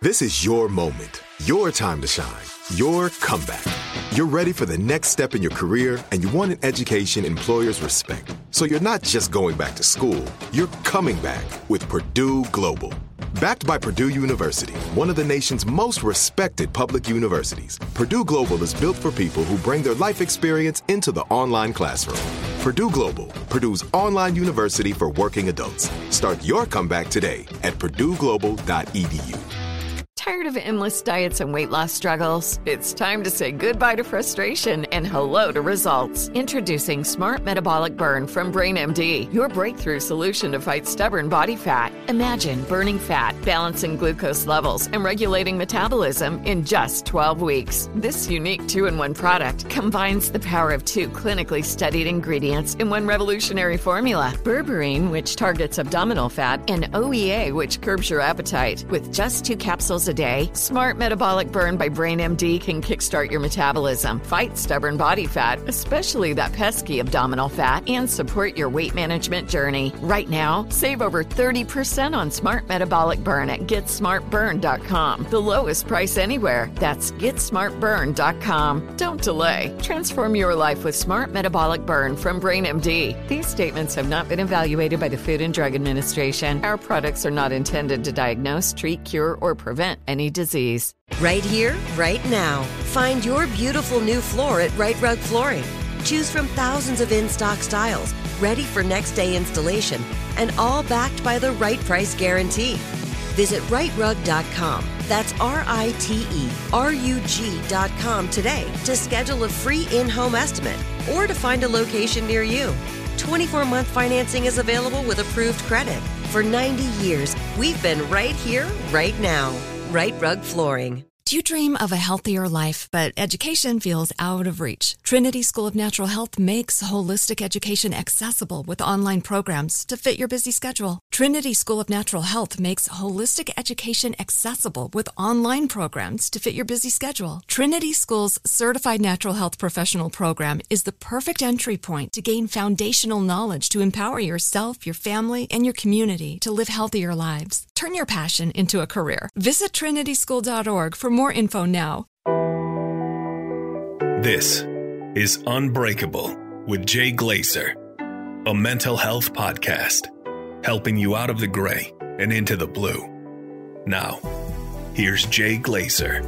This is your moment, your time to shine, your comeback. You're ready for the next step in your career, and you want an education employers respect. So you're not just going back to school, you're coming back with Purdue Global. Backed by Purdue University, one of the nation's most respected public universities, Purdue Global is built for people who bring their life experience into the online classroom. Purdue Global, Purdue's online university for working adults. Start your comeback today at purdueglobal.edu. Tired of endless diets and weight loss struggles? It's time to say goodbye to frustration and hello to results. Introducing Smart Metabolic Burn from BrainMD, your breakthrough solution to fight stubborn body fat. Imagine burning fat, balancing glucose levels, and regulating metabolism in just 12 weeks. This unique 2-in-1 product combines the power of 2 clinically studied ingredients in one revolutionary formula. Berberine, which targets abdominal fat, and OEA, which curbs your appetite. With just 2 capsules a day, Smart Metabolic Burn by BrainMD can kickstart your metabolism, fight stubborn body fat, especially that pesky abdominal fat, and support your weight management journey. Right now, save over 30% on Smart Metabolic Burn at GetSmartBurn.com. The lowest price anywhere. That's GetSmartBurn.com. Don't delay. Transform your life with Smart Metabolic Burn from BrainMD. These statements have not been evaluated by the Food and Drug Administration. Our products are not intended to diagnose, treat, cure, or prevent any disease. Right here, right now. Find your beautiful new floor at Right Rug Flooring. Choose from thousands of in-stock styles, ready for next day installation, and all backed by the right price guarantee. Visit rightrug.com. That's RITERUG.com today to schedule a free in-home estimate or to find a location near you. 24-month financing is available with approved credit. For 90 years, we've been right here, right now. Right Rug Flooring. Do you dream of a healthier life, but education feels out of reach? Trinity School of Natural Health makes holistic education accessible with online programs to fit your busy schedule. Trinity School of Natural Health makes holistic education accessible with online programs to fit your busy schedule. Trinity School's Certified Natural Health Professional Program is the perfect entry point to gain foundational knowledge to empower yourself, your family, and your community to live healthier lives. Turn your passion into a career. Visit trinityschool.org for more info now. This is Unbreakable with Jay Glazer, a mental health podcast, helping you out of the gray and into the blue. Now, here's Jay Glazer.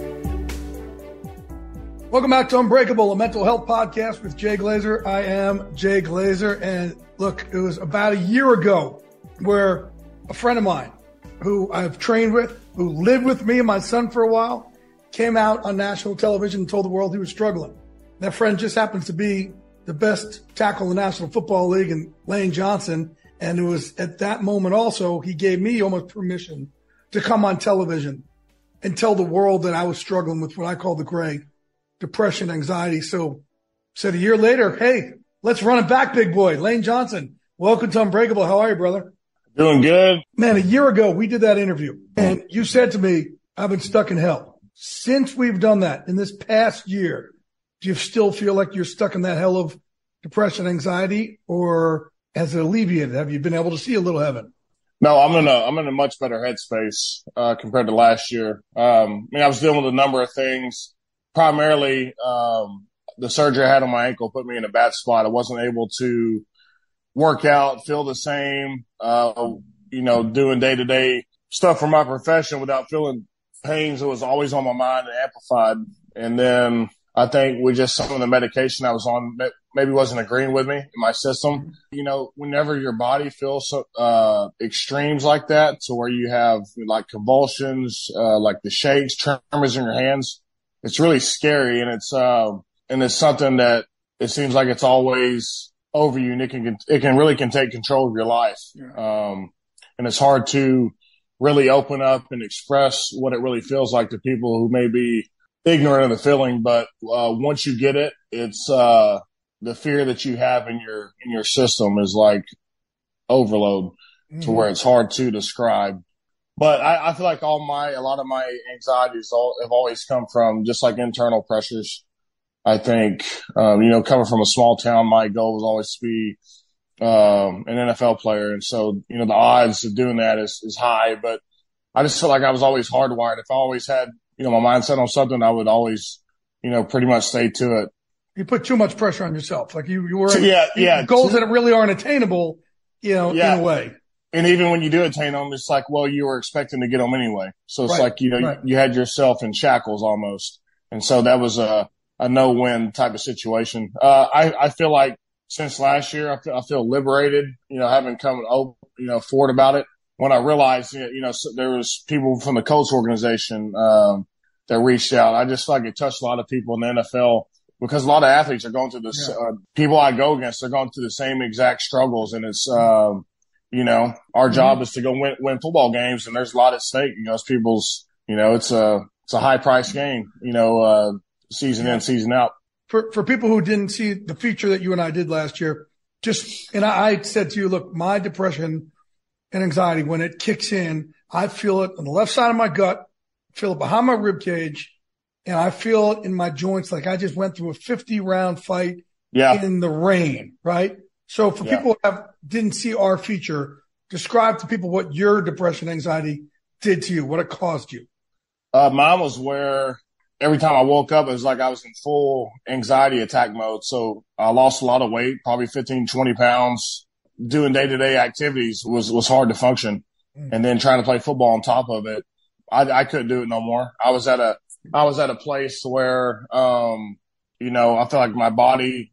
Welcome back to Unbreakable, a mental health podcast with Jay Glazer. I am Jay Glazer, and look, it was about a year ago where a friend of mine who I've trained with, who lived with me and my son for a while, came out on national television and told the world he was struggling. That friend just happens to be the best tackle in the National Football League, and Lane Johnson. And it was at that moment also, he gave me almost permission to come on television and tell the world that I was struggling with what I call the gray, depression, anxiety. So said a year later, hey, let's run it back, big boy. Lane Johnson, welcome to Unbreakable. How are you, brother? Doing good. Man, a year ago, we did that interview, and you said to me, I've been stuck in hell. Since we've done that in this past year, do you still feel like you're stuck in that hell of depression, anxiety, or has it alleviated? Have you been able to see a little heaven? No, I'm in a much better headspace compared to last year. I was dealing with a number of things. Primarily, the surgery I had on my ankle put me in a bad spot. I wasn't able to work out, feel the same, doing day-to-day stuff for my profession without feeling pains that was always on my mind and amplified. And then I think with just some of the medication I was on, maybe wasn't agreeing with me in my system. Whenever your body feels extremes like that, to where you have like convulsions, like the shakes, tremors in your hands, it's really scary. And it's something that it seems like it's always over you, and it can really take control of your life. And it's hard to really open up and express what it really feels like to people who may be ignorant of the feeling. But once you get it, it's the fear that you have in your system is like overload to where it's hard to describe. But I feel like a lot of my anxieties have always come from just like internal pressures. I think, coming from a small town, my goal was always to be an NFL player. And so, the odds of doing that is high. But I just felt like I was always hardwired. If I always had, my mindset on something, I would always, pretty much stay to it. You put too much pressure on yourself. Like you were goals that really aren't attainable, in a way. And even when you do attain them, it's like, well, you were expecting to get them anyway. So it's like, you had yourself in shackles almost. And so that was a no-win type of situation. I feel like since last year, I feel liberated, having come forward about it. When I realized, there was people from the Colts organization, that reached out. I just feel like it touched a lot of people in the NFL because a lot of athletes are going through this, people I go against, they're going through the same exact struggles. And it's, our job is to go win football games, and there's a lot at stake. It's people's, it's a high price game, season in, season out. For people who didn't see the feature that you and I did last year, I said to you, look, my depression and anxiety, when it kicks in, I feel it on the left side of my gut, feel it behind my rib cage, and I feel it in my joints like I just went through a 50-round fight in the rain, right? So for people who didn't see our feature, describe to people what your depression, anxiety did to you, what it caused you. Mine was where every time I woke up, it was like I was in full anxiety attack mode. So I lost a lot of weight, probably 15, 20 pounds. Doing day-to-day activities was hard to function. And then trying to play football on top of it, I couldn't do it no more. I was at a place where, I feel like my body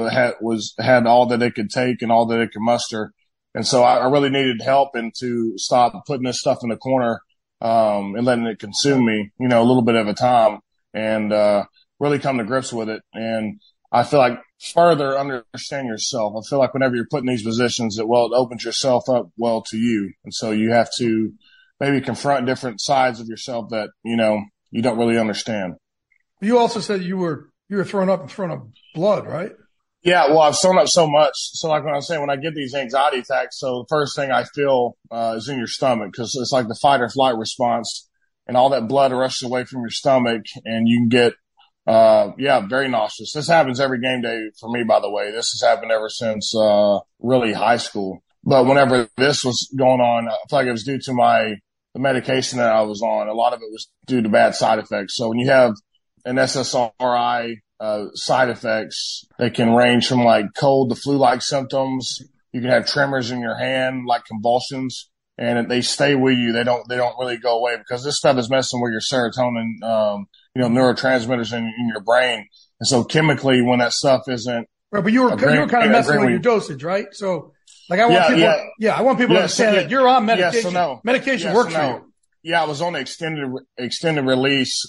had all that it could take and all that it could muster. And so I really needed help and to stop putting this stuff in the corner, and letting it consume me, a little bit at a time, and, really come to grips with it. And I feel like further understand yourself. I feel like whenever you're put in these positions, it opens yourself up to you. And so you have to maybe confront different sides of yourself that, you don't really understand. You also said you were thrown up blood, right? Yeah, well, I've thrown up so much. So like when I'm saying, when I get these anxiety attacks, so the first thing I feel is in your stomach, because it's like the fight or flight response, and all that blood rushes away from your stomach, and you can get, very nauseous. This happens every game day for me, by the way. This has happened ever since really high school. But whenever this was going on, I feel like it was due to the medication that I was on. A lot of it was due to bad side effects. So when you have an SSRI, side effects, they can range from like cold to flu-like symptoms. You can have tremors in your hand, like convulsions, and they stay with you. They don't really go away because this stuff is messing with your serotonin, neurotransmitters in your brain. And so chemically, when that stuff isn't right, but you were kind of messing with your dosage, right? So like I want people to understand that you're on medication. Yes, so no. Medication works for you. Yeah, I was on the extended release.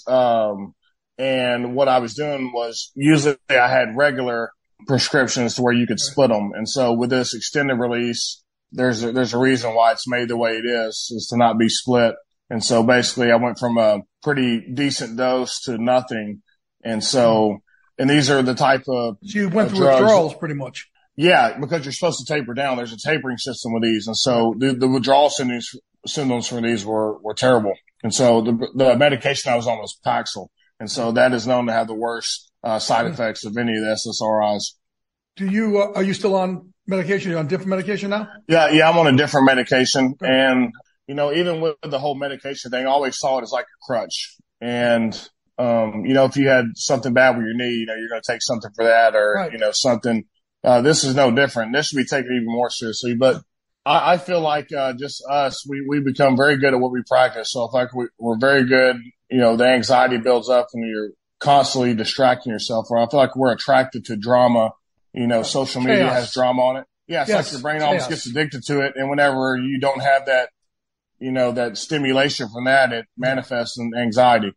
And what I was doing was usually I had regular prescriptions to where you could split them. And so with this extended release, there's a reason why it's made the way it is to not be split. And so basically I went from a pretty decent dose to nothing. And so, and these are the type of so you went through withdrawals pretty much. Yeah, because you're supposed to taper down. There's a tapering system with these. And so the withdrawal symptoms for these were terrible. And so the medication I was on was Paxil. And so that is known to have the worst side effects of any of the SSRIs. Are you still on medication? Are you on different medication now? Yeah, I'm on a different medication. Okay. And, even with the whole medication thing, I always saw it as like a crutch. And, if you had something bad with your knee, you're going to take something for that or, right. Something. This is no different. This should be taken even more seriously. But I feel like just us, we become very good at what we practice. So if like we're very good, the anxiety builds up and you're constantly distracting yourself. Or I feel like we're attracted to drama. Social media has drama on it. Yeah, it's like your brain almost gets addicted to it. And whenever you don't have that, that stimulation from that, it manifests in anxiety,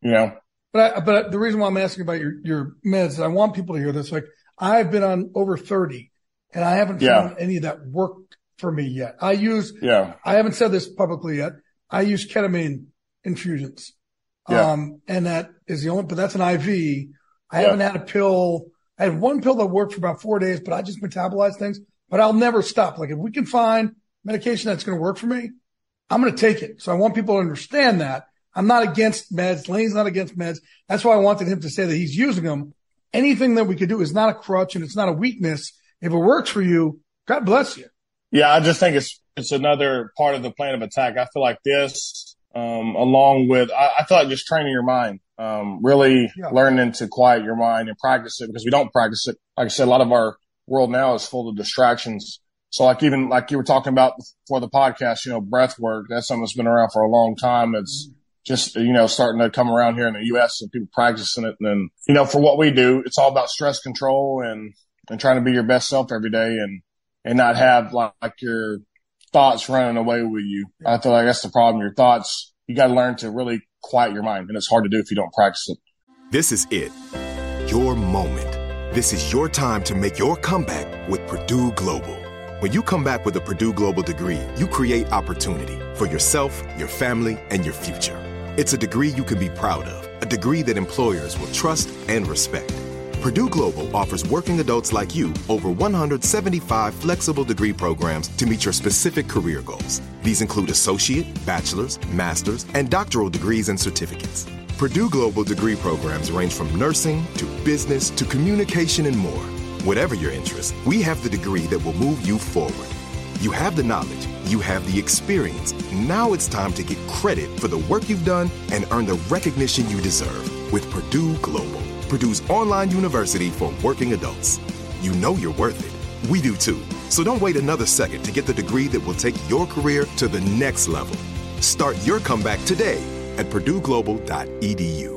But the reason why I'm asking about your meds is I want people to hear this. Like I've been on over 30 and I haven't found any of that worked for me yet. I haven't said this publicly yet. I use ketamine infusions. And that is the only, but that's an IV. I haven't had a pill. I had one pill that worked for about 4 days, but I just metabolize things, but I'll never stop. Like if we can find medication that's going to work for me, I'm going to take it. So I want people to understand that I'm not against meds. Lane's not against meds. That's why I wanted him to say that he's using them. Anything that we could do is not a crutch and it's not a weakness. If it works for you, God bless you. Yeah. I just think it's another part of the plan of attack. I feel like this along with, I feel like just training your mind, really learning to quiet your mind and practice it, because we don't practice it. Like I said, a lot of our world now is full of distractions. So like even like you were talking about for the podcast, breath work, that's something that's been around for a long time. It's just, starting to come around here in the U.S. and people practicing it. And then, for what we do, it's all about stress control and trying to be your best self every day and not have like your thoughts running away with you. I feel like that's the problem. Your thoughts, you got to learn to really quiet your mind, and it's hard to do if you don't practice it. This is it. Your moment. This is your time to make your comeback with Purdue Global. When you come back with a Purdue Global degree, you create opportunity for yourself, your family, and your future. It's a degree you can be proud of, a degree that employers will trust and respect. Purdue Global offers working adults like you over 175 flexible degree programs to meet your specific career goals. These include associate, bachelor's, master's, and doctoral degrees and certificates. Purdue Global degree programs range from nursing to business to communication and more. Whatever your interest, we have the degree that will move you forward. You have the knowledge, you have the experience. Now it's time to get credit for the work you've done and earn the recognition you deserve with Purdue Global, Purdue's online university for working adults. You know you're worth it. We do too. So don't wait another second to get the degree that will take your career to the next level. Start your comeback today at purdueglobal.edu.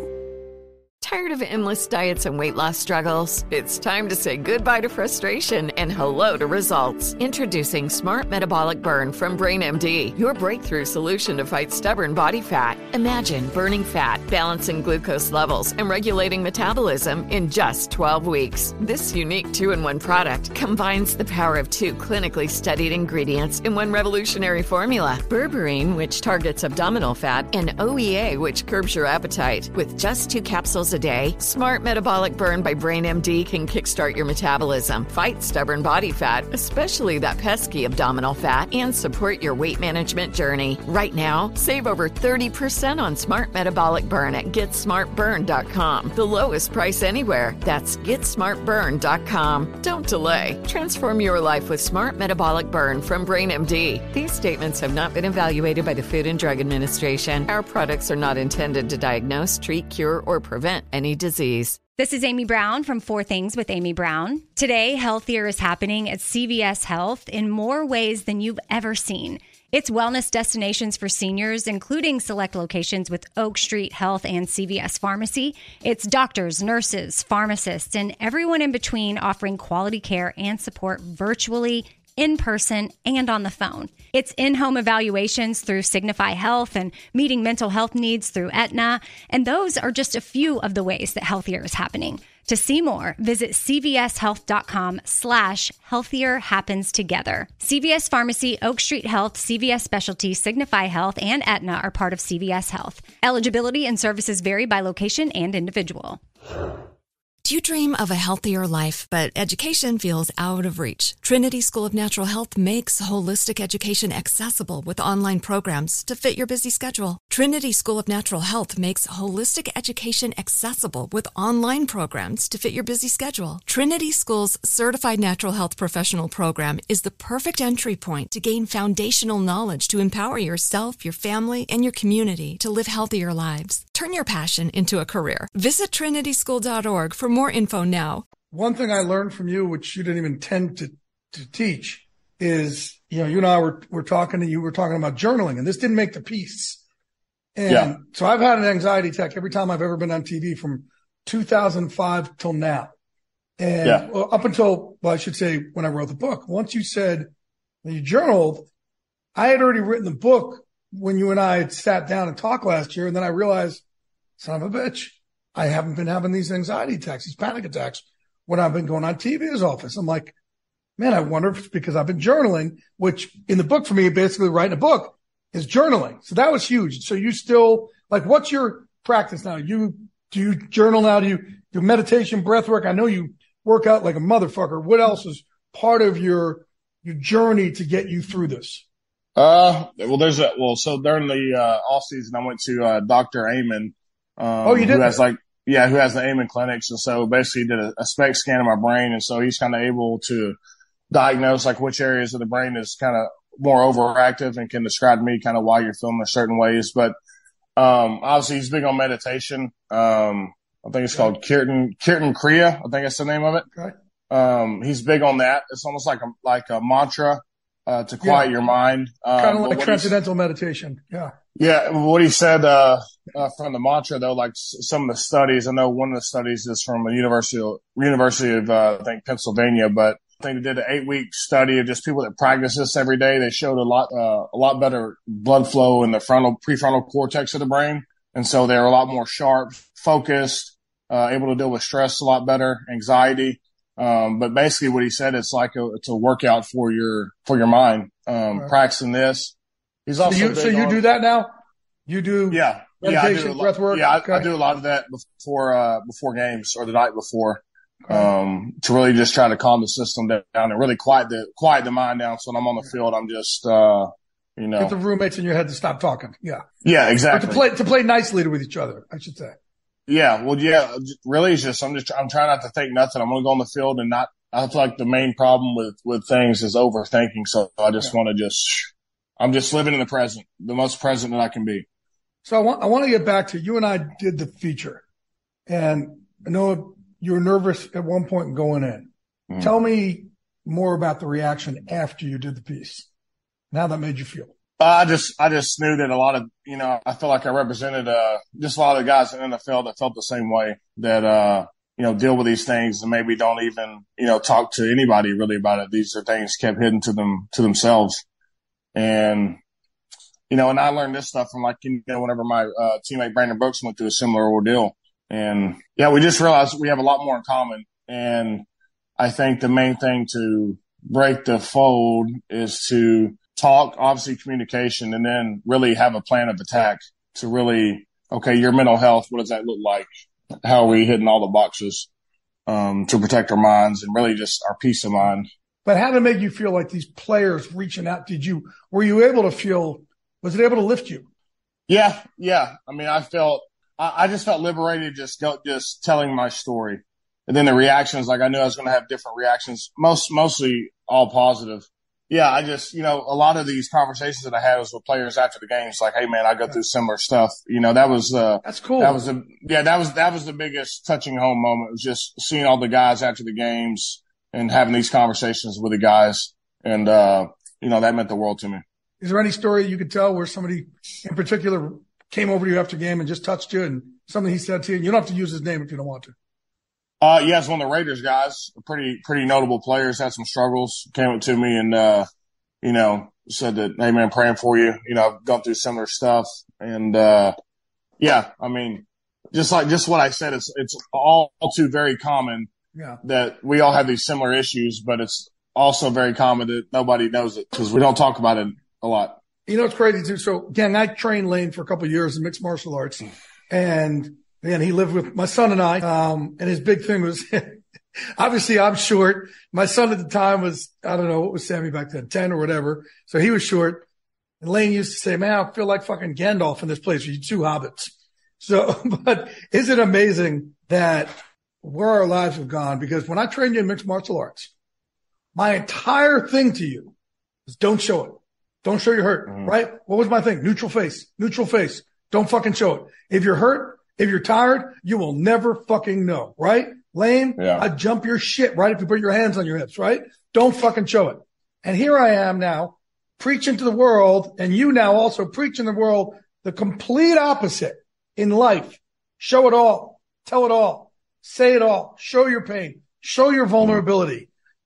Tired of endless diets and weight loss struggles? It's time to say goodbye to frustration and hello to results. Introducing Smart Metabolic Burn from BrainMD, your breakthrough solution to fight stubborn body fat. Imagine burning fat, balancing glucose levels, and regulating metabolism in just 12 weeks. This unique 2-in-1 product combines the power of 2 clinically studied ingredients in one revolutionary formula. Berberine, which targets abdominal fat, and OEA, which curbs your appetite. With just 2 capsules a day, Smart Metabolic Burn by BrainMD can kickstart your metabolism, fight stubborn body fat, especially that pesky abdominal fat, and support your weight management journey. Right now, save over 30% on Smart Metabolic Burn at GetSmartBurn.com. The lowest price anywhere. That's GetSmartBurn.com. Don't delay. Transform your life with Smart Metabolic Burn from BrainMD. These statements have not been evaluated by the Food and Drug Administration. Our products are not intended to diagnose, treat, cure, or prevent any disease. This is Amy Brown from 4 Things with Amy Brown. Today, healthier is happening at CVS Health in more ways than you've ever seen. It's wellness destinations for seniors, including select locations with Oak Street Health and CVS Pharmacy. It's doctors, nurses, pharmacists, and everyone in between offering quality care and support virtually, in person, and on the phone. It's in-home evaluations through Signify Health and meeting mental health needs through Aetna. And those are just a few of the ways that healthier is happening. To see more, visit cvshealth.com/healthier happens together. CVS Pharmacy, Oak Street Health, CVS Specialty, Signify Health, and Aetna are part of CVS Health. Eligibility and services vary by location and individual. Do you dream of a healthier life, but education feels out of reach? Trinity School of Natural Health makes holistic education accessible with online programs to fit your busy schedule. Trinity School of Natural Health makes holistic education accessible with online programs to fit your busy schedule. Trinity School's Certified Natural Health Professional Program is the perfect entry point to gain foundational knowledge to empower yourself, your family, and your community to live healthier lives. Turn your passion into a career. Visit trinityschool.org for more info now. One thing I learned from you, which you didn't even intend to teach, is, you and I were talking about journaling, and this didn't make the piece. And so I've had an anxiety attack every time I've ever been on TV from 2005 till now. And up until, I should say, when I wrote the book. Once you said when you journaled, I had already written the book when you and I had sat down and talked last year. And then I realized, son of a bitch, I haven't been having these anxiety attacks, these panic attacks when I've been going on TV's office. I'm like, man, I wonder if it's because I've been journaling, which in the book for me, basically writing a book is journaling. So that was huge. So you still, like, what's your practice now? Do you journal now? Do you do meditation, breath work? I know you work out like a motherfucker. What else is part of your journey to get you through this? So during the off season, I went to Dr. Amen. You did? Who has the Amen clinics. And so basically did a SPECT scan of my brain. And so he's kind of able to diagnose like which areas of the brain is kind of more overactive and can describe to me kind of why you're feeling a certain ways. But Obviously he's big on meditation. I think it's called Kirtan Kriya. I think that's the name of it. Okay. He's big on that. It's almost like a mantra, to quiet your mind. Kind of like transcendental meditation. Yeah. Yeah. What he said, from the mantra though, like some of the studies, I know one of the studies is from the University of, I think Pennsylvania, but I think they did an 8-week study of just people that practice this every day. They showed a lot better blood flow in the prefrontal cortex of the brain. And so they're a lot more sharp, focused, able to deal with stress a lot better, anxiety. But basically what he said, it's a workout for your mind, practicing this. He's also so you do that now? You do meditation, breath work? Yeah, I do a lot of that before games or the night before, to really just try to calm the system down and really quiet the mind down. So when I'm on the field, I'm just, get the roommates in your head to stop talking. Yeah. Yeah, exactly. Or to play nicely with each other, I should say. Yeah. Well, yeah, really it's just, I'm trying not to think nothing. I'm going to go on the field and I feel like the main problem with things is overthinking. So I just want to I'm just living in the present, the most present that I can be. So I want to get back to you and I did the feature, and I know you were nervous at one point going in. Mm-hmm. Tell me more about the reaction after you did the piece. How that made you feel? I just knew that a lot of, I feel like I represented, just a lot of the guys in the NFL that felt the same way, that, deal with these things and maybe don't even, talk to anybody really about it. These are things kept hidden to themselves. And, and I learned this stuff from whenever my, teammate Brandon Brooks went through a similar ordeal. And yeah, we just realized we have a lot more in common. And I think the main thing to break the fold is to talk, obviously communication, and then really have a plan of attack to really, okay, your mental health, what does that look like? How are we hitting all the boxes, to protect our minds and really just our peace of mind? But how did it make you feel like these players reaching out? Were you able to feel, was it able to lift you? Yeah. I mean, I just felt liberated just telling my story. And then the reactions, I knew I was going to have different reactions, mostly all positive. Yeah, I just, a lot of these conversations that I had was with players after the games, like, hey man, I go through similar stuff. That was, that's cool. That was the biggest touching home moment. It was just seeing all the guys after the games and having these conversations with the guys. And, that meant the world to me. Is there any story you could tell where somebody in particular came over to you after the game and just touched you and something he said to you? You don't have to use his name if you don't want to. Yeah, it's one of the Raiders guys, pretty notable players, had some struggles, came up to me and, said that, hey man, praying for you. I've gone through similar stuff. And, yeah, I mean, just what I said, it's all too very common that we all have these similar issues, but it's also very common that nobody knows it because we don't talk about it a lot. It's crazy too. So again, I trained Lane for a couple of years in mixed martial arts, and man, he lived with my son and I, and his big thing was, obviously I'm short. My son at the time was, I don't know, what was Sammy back then, 10 or whatever. So he was short. And Lane used to say, man, I feel like fucking Gandalf in this place. You two hobbits. So, but is it amazing that where our lives have gone? Because when I trained you in mixed martial arts, my entire thing to you is don't show it. Don't show you're hurt, right? What was my thing? Neutral face. Don't fucking show it. If you're hurt, if you're tired, you will never fucking know, right? Lame, I'd jump your shit, right? If you put your hands on your hips, right? Don't fucking show it. And here I am now preaching to the world, and you now also preaching to the world the complete opposite in life. Show it all. Tell it all. Say it all. Show your pain. Show your vulnerability.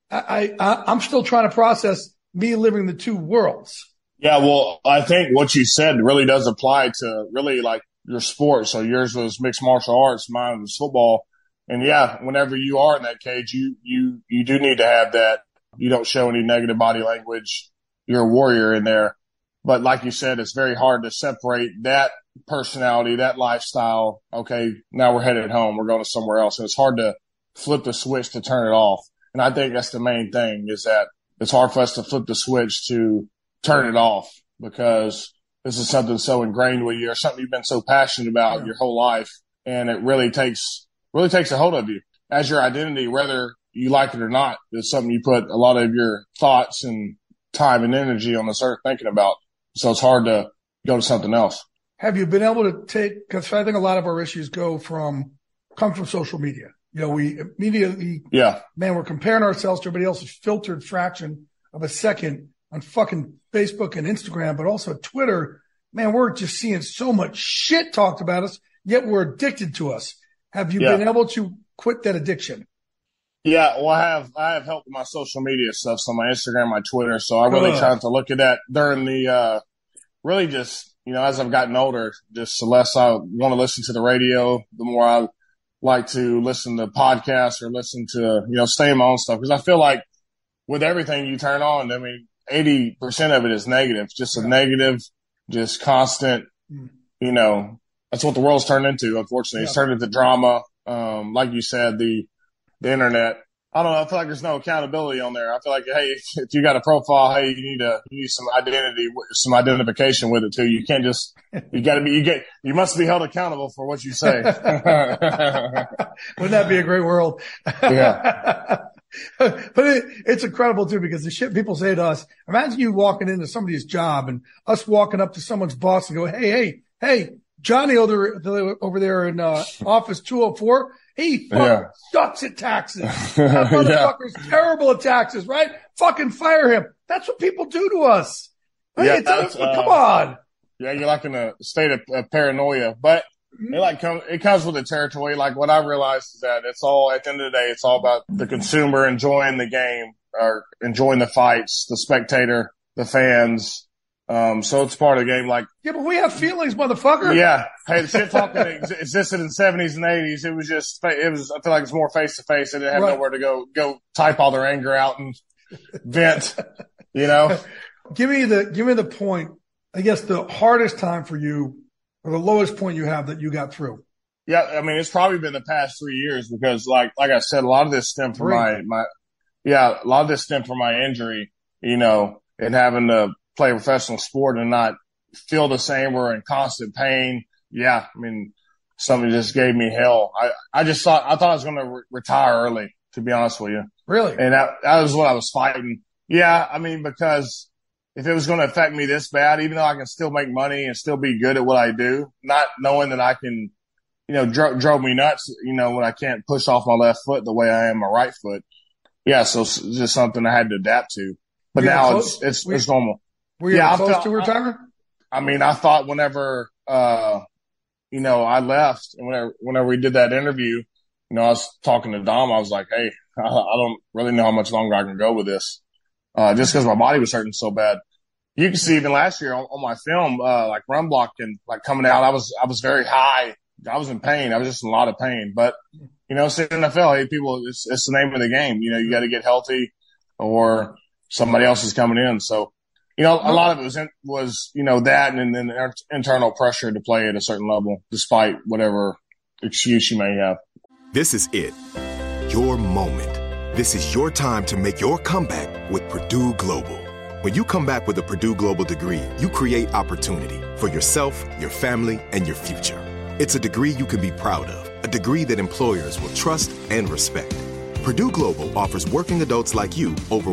I'm still trying to process me living the two worlds. Yeah, well, I think what you said really does apply to really your sport. So yours was mixed martial arts, mine was football. And yeah, whenever you are in that cage, you do need to have that. You don't show any negative body language. You're a warrior in there. But like you said, it's very hard to separate that personality, that lifestyle. Okay, now we're headed home. We're going to somewhere else. And it's hard to flip the switch to turn it off. And I think that's the main thing, is that it's hard for us to flip the switch to turn it off, because this is something so ingrained with you, or something you've been so passionate about your whole life. And it really takes a hold of you as your identity, whether you like it or not. It's something you put a lot of your thoughts and time and energy on this earth thinking about. So it's hard to go to something else. have you been able to take, because I think a lot of our issues come from social media. You know, we immediately, man, we're comparing ourselves to everybody else's filtered fraction of a second on fucking Facebook and Instagram, but also Twitter. Man, we're just seeing so much shit talked about us, yet we're addicted to us. Have you been able to quit that addiction? Yeah, well, I have help with my social media stuff, so my Instagram, my Twitter. So I really tried to look at that during the, really just, you know, as I've gotten older, just the less I want to listen to the radio, the more I like to listen to podcasts or listen to, you know, stay in my own stuff. Because I feel like with everything you turn on, I mean, 80% of it is negative, just a negative, just constant, you know, that's what the world's turned into, unfortunately. It's turned into drama. Like you said, the internet. I don't know. I feel like there's no accountability on there. I feel like, hey, if you got a profile, hey, you need some identity, some identification with it too. You can't just, you must be held accountable for what you say. Wouldn't that be a great world? Yeah. But it's incredible too, because the shit people say to us, imagine you walking into somebody's job and us walking up to someone's boss and go, hey, Johnny over there in office 204, he sucks at taxes. That motherfucker's terrible at taxes, right? Fucking fire him. That's what people do to us. Right? Come on. Yeah, you're like in a state of paranoia, but it comes with the territory. Like what I realized is that it's all, at the end of the day, it's all about the consumer enjoying the game or enjoying the fights, the spectator, the fans. So it's part of the game. Like, yeah, but we have feelings, motherfucker. Yeah. Hey, the shit talking existed in the 70s and 80s. It was just, I feel like it's more face to face. They didn't have nowhere to go type all their anger out and vent, you know? Give me the point, I guess the hardest time for you or the lowest point you have that you got through. Yeah. I mean, it's probably been the past 3 years because like I said, a lot of this stemmed from my injury, you know, and having to play a professional sport and not feel the same or in constant pain. Yeah. I mean, something just gave me hell. I thought I was going to retire early, to be honest with you. Really? And that was what I was fighting. Yeah. I mean, because if it was going to affect me this bad, even though I can still make money and still be good at what I do, not knowing that I can, you know, drove me nuts, you know, when I can't push off my left foot the way I am my right foot. Yeah. So it's just something I had to adapt to, but now it's normal. Were you close to retirement? I mean, I thought whenever, you know, I left and whenever we did that interview, you know, I was talking to Dom. I was like, hey, I don't really know how much longer I can go with this. Just because my body was hurting so bad. You can see even last year on my film, like run block and like coming out, I was very high. I was in pain. I was just in a lot of pain, but you know, it's the NFL. Hey, people, it's the name of the game. You know, you got to get healthy or somebody else is coming in. So, you know, a lot of it was, you know, that and then internal pressure to play at a certain level, despite whatever excuse you may have. This is it. Your moment. This is your time to make your comeback with Purdue Global. When you come back with a Purdue Global degree, you create opportunity for yourself, your family, and your future. It's a degree you can be proud of, a degree that employers will trust and respect. Purdue Global offers working adults like you over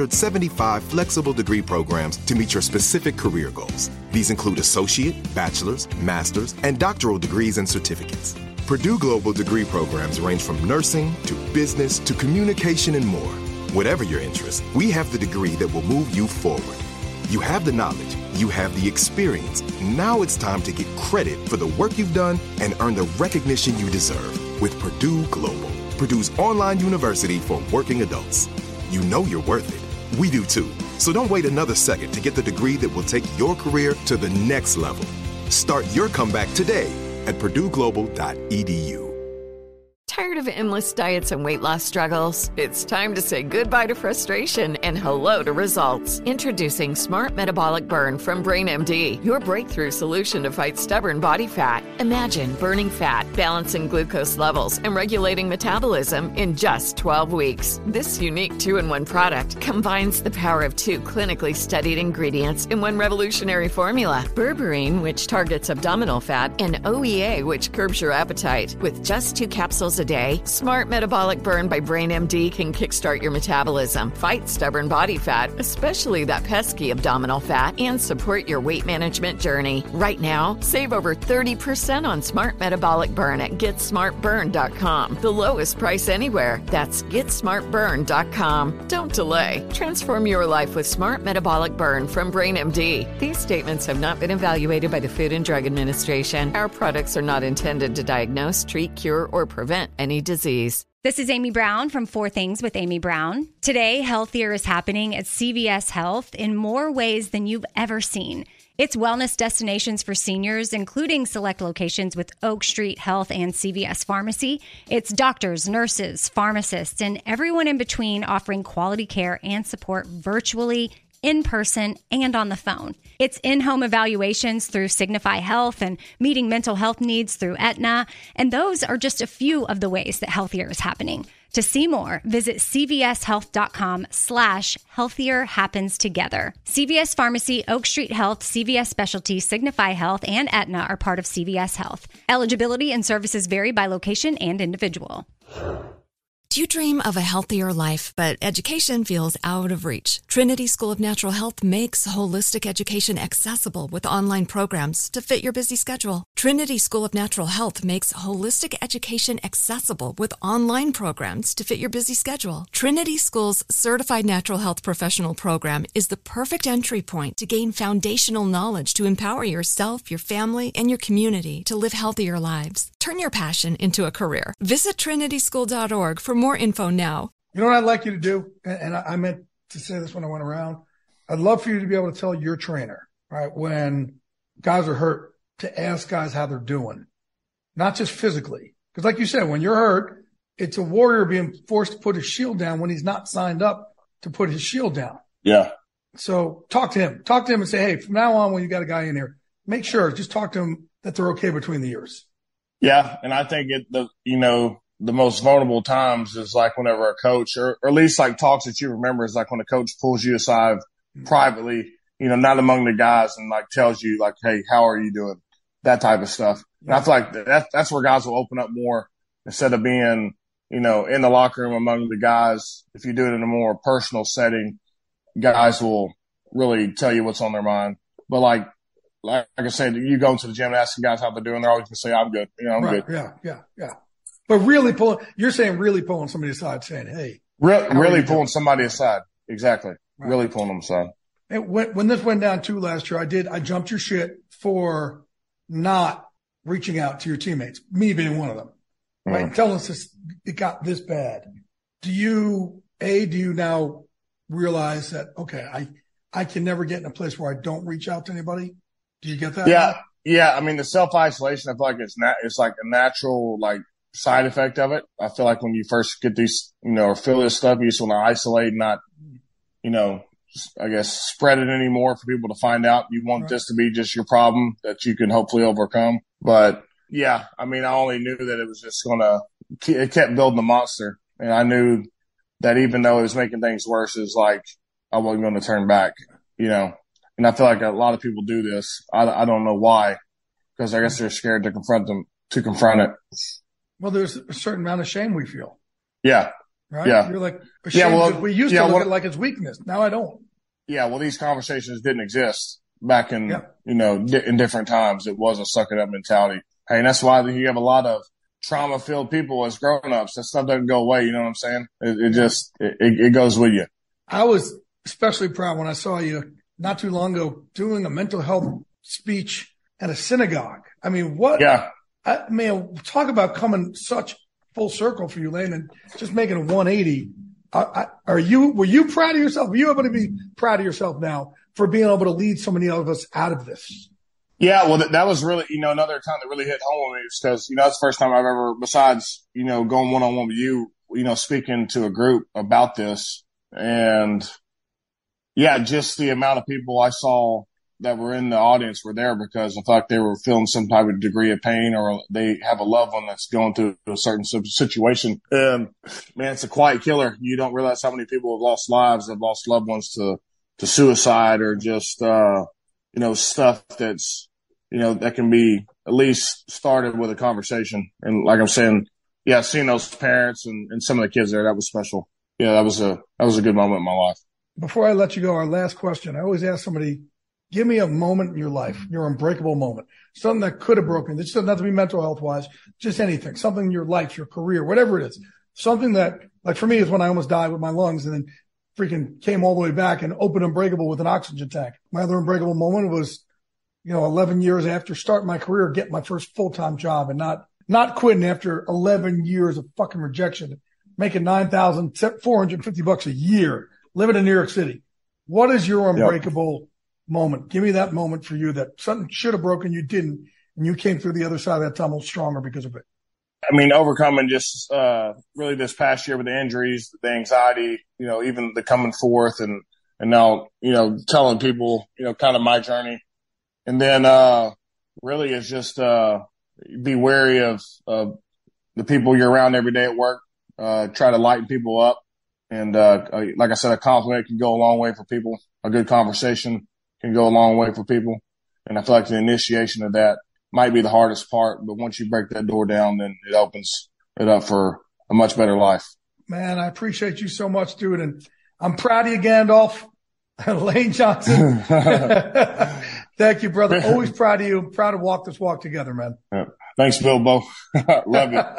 175 flexible degree programs to meet your specific career goals. These include associate, bachelor's, master's, and doctoral degrees and certificates. Purdue Global degree programs range from nursing to business to communication and more. Whatever your interest, we have the degree that will move you forward. You have the knowledge, you have the experience. Now it's time to get credit for the work you've done and earn the recognition you deserve with Purdue Global. Purdue's online university for working adults. You know you're worth it. We do too. So don't wait another second to get the degree that will take your career to the next level. Start your comeback today at purdueglobal.edu. Tired of endless diets and weight loss struggles? It's time to say goodbye to frustration and hello to results. Introducing Smart Metabolic Burn from BrainMD, your breakthrough solution to fight stubborn body fat. Imagine burning fat, balancing glucose levels, and regulating metabolism in just 12 weeks. This unique 2-in-1 product combines the power of 2 clinically studied ingredients in one revolutionary formula. Berberine, which targets abdominal fat, and OEA, which curbs your appetite. With just 2 capsules a day. Smart Metabolic Burn by BrainMD can kickstart your metabolism, fight stubborn body fat, especially that pesky abdominal fat, and support your weight management journey. Right now, save over 30% on Smart Metabolic Burn at GetSmartBurn.com. The lowest price anywhere. That's GetSmartBurn.com. Don't delay. Transform your life with Smart Metabolic Burn from BrainMD. These statements have not been evaluated by the Food and Drug Administration. Our products are not intended to diagnose, treat, cure, or prevent any disease. This is Amy Brown from 4 Things with Amy Brown. Today, healthier is happening at CVS Health in more ways than you've ever seen. It's wellness destinations for seniors, including select locations with Oak Street Health and CVS Pharmacy. It's doctors, nurses, pharmacists, and everyone in between offering quality care and support virtually, in person, and on the phone. It's in-home evaluations through Signify Health and meeting mental health needs through Aetna. And those are just a few of the ways that healthier is happening. To see more, visit cvshealth.com/healthier happens together. CVS Pharmacy, Oak Street Health, CVS Specialty, Signify Health, and Aetna are part of CVS Health. Eligibility and services vary by location and individual. Do you dream of a healthier life, but education feels out of reach? Trinity School of Natural Health makes holistic education accessible with online programs to fit your busy schedule. Trinity School of Natural Health makes holistic education accessible with online programs to fit your busy schedule. Trinity School's Certified Natural Health Professional Program is the perfect entry point to gain foundational knowledge to empower yourself, your family, and your community to live healthier lives. Turn your passion into a career. Visit trinityschool.org for more info now. You know what I'd like you to do? And I meant to say this when I went around. I'd love for you to be able to tell your trainer, right, when guys are hurt, to ask guys how they're doing, not just physically. Because like you said, when you're hurt, it's a warrior being forced to put his shield down when he's not signed up to put his shield down. Yeah. So talk to him and say, hey, from now on, when you got a guy in here, make sure, just talk to him that they're okay between the ears. Yeah. And I think the most vulnerable times is like whenever a coach or at least like talks that you remember is like when a coach pulls you aside privately, not among the guys and like tells you like, hey, how are you doing? That type of stuff. And I feel like that's where guys will open up more instead of being, in the locker room among the guys. If you do it in a more personal setting, guys will really tell you what's on their mind. But like I said, you go to the gym and asking guys how they're doing, they're always going to say, I'm good. I'm right. good. Yeah. But really you're saying really pulling somebody aside saying, hey. Really pulling somebody aside. Exactly. Right. Really pulling them aside. And when this went down too last year, I jumped your shit for not reaching out to your teammates, me being one of them, right? Mm. Telling us it got this bad. Do you now realize that, okay, I can never get in a place where I don't reach out to anybody? Do you get that? Yeah. Yeah. I mean, the self-isolation, I feel like it's like a natural, like, side effect of it. I feel like when you first get these, or feel this stuff, you just want to isolate, not, I guess spread it anymore for people to find out. You want this to be just your problem that you can hopefully overcome. But yeah, I mean, I only knew that it was just it kept building the monster. And I knew that even though it was making things worse, it's like, I wasn't going to turn back, and I feel like a lot of people do this. I don't know why, because I guess they're scared to confront it. Well, there's a certain amount of shame we feel. Yeah. Right? Yeah. You're like, we used to look at it like it's weakness. Now I don't. Yeah. Well, these conversations didn't exist back in, in different times. It was a suck it up mentality. Hey, and that's why you have a lot of trauma filled people as grown-ups. That stuff doesn't go away. You know what I'm saying? It goes with you. I was especially proud when I saw you not too long ago doing a mental health speech at a synagogue. I mean, what? Yeah. Talk about coming such full circle for you, Lane, and just making a 180. Were you proud of yourself? Are you able to be proud of yourself now for being able to lead so many of us out of this? Yeah, well, that was really, another time that really hit home with me because, that's the first time I've ever, besides, going one-on-one with you, speaking to a group about this. And yeah, just the amount of people I saw that were in the audience were there because I thought they were feeling some type of degree of pain or they have a loved one that's going through a certain situation. And man, it's a quiet killer. You don't realize how many people have lost lives, have lost loved ones to suicide or just, stuff that's, that can be at least started with a conversation. And like I'm saying, seeing those parents and some of the kids there, that was special. Yeah, that was a good moment in my life. Before I let you go, our last question. I always ask somebody, give me a moment in your life, your unbreakable moment, something that could have broken. It doesn't have to be mental health wise, just anything, something in your life, your career, whatever it is. Something that, like for me, is when I almost died with my lungs and then freaking came all the way back and opened Unbreakable with an oxygen tank. My other unbreakable moment was, 11 years after starting my career, getting my first full-time job and not quitting after 11 years of fucking rejection, making $9,450 a year, living in New York City. What is your unbreakable moment? Give me that moment for you that something should have broken, you didn't, and you came through the other side of that tunnel stronger because of it. I mean, overcoming just really this past year with the injuries, the anxiety, even the coming forth and now, telling people, kind of my journey. And then really is just be wary of the people you're around every day at work. Try to lighten people up. And like I said, a compliment can go a long way for people. A good conversation can go a long way for people. And I feel like the initiation of that might be the hardest part, but once you break that door down, then it opens it up for a much better life. Man, I appreciate you so much, dude. And I'm proud of you, Gandalf. Lane Johnson. Thank you, brother. Always proud of you. Proud to walk this walk together, man. Yeah. Thanks, Bilbo. Love you.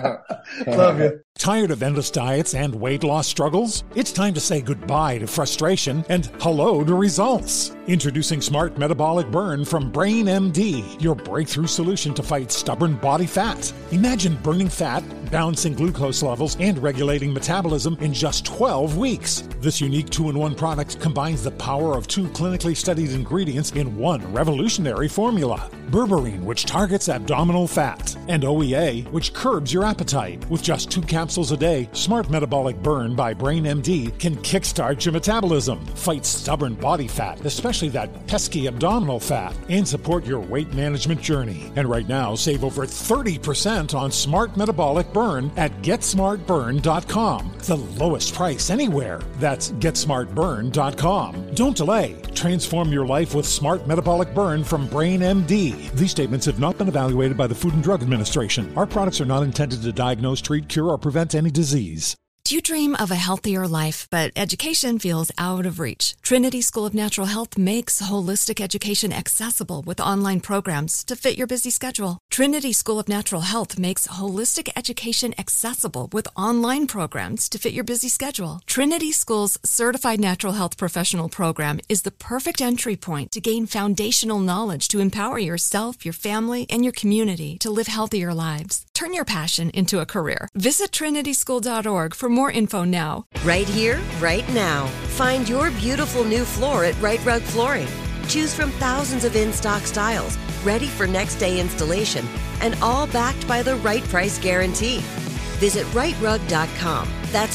Love you. Tired of endless diets and weight loss struggles? It's time to say goodbye to frustration and hello to results. Introducing Smart Metabolic Burn from Brain MD, your breakthrough solution to fight stubborn body fat. Imagine burning fat, balancing glucose levels, and regulating metabolism in just 12 weeks. This unique 2-in-1 product combines the power of 2 clinically studied ingredients in one revolutionary formula. Berberine, which targets abdominal fat, and OEA, which curbs your appetite. With just 2 capsules a day, Smart Metabolic Burn by Brain MD can kickstart your metabolism, fight stubborn body fat, especially that pesky abdominal fat, and support your weight management journey. And right now, save over 30% on Smart Metabolic Burn at GetSmartBurn.com. The lowest price anywhere. That's GetSmartBurn.com. Don't delay. Transform your life with Smart Metabolic Burn from Brain MD. These statements have not been evaluated by the Food and Drug Administration. Our products are not intended to diagnose, treat, cure, or prevent any disease. Do you dream of a healthier life, but education feels out of reach? Trinity School of Natural Health makes holistic education accessible with online programs to fit your busy schedule. Trinity School of Natural Health makes holistic education accessible with online programs to fit your busy schedule. Trinity School's Certified Natural Health Professional Program is the perfect entry point to gain foundational knowledge to empower yourself, your family, and your community to live healthier lives. Turn your passion into a career. Visit trinityschool.org for more info now. Right here, right now. Find your beautiful new floor at Right Rug Flooring. Choose from thousands of in-stock styles, ready for next day installation, and all backed by the right price guarantee. Visit rightrug.com. That's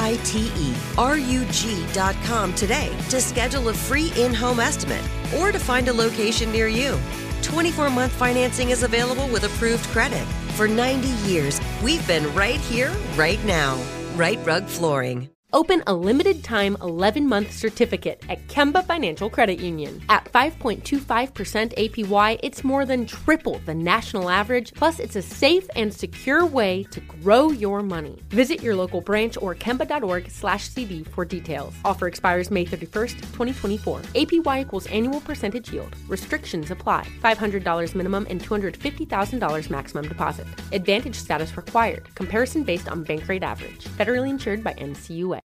RITERUG.com today to schedule a free in-home estimate or to find a location near you. 24-month financing is available with approved credit. For 90 years, we've been right here, right now. Right Rug Flooring. Open a limited-time 11-month certificate at Kemba Financial Credit Union. At 5.25% APY, it's more than triple the national average, plus it's a safe and secure way to grow your money. Visit your local branch or kemba.org/CD for details. Offer expires May 31st, 2024. APY equals annual percentage yield. Restrictions apply. $500 minimum and $250,000 maximum deposit. Advantage status required. Comparison based on bank rate average. Federally insured by NCUA.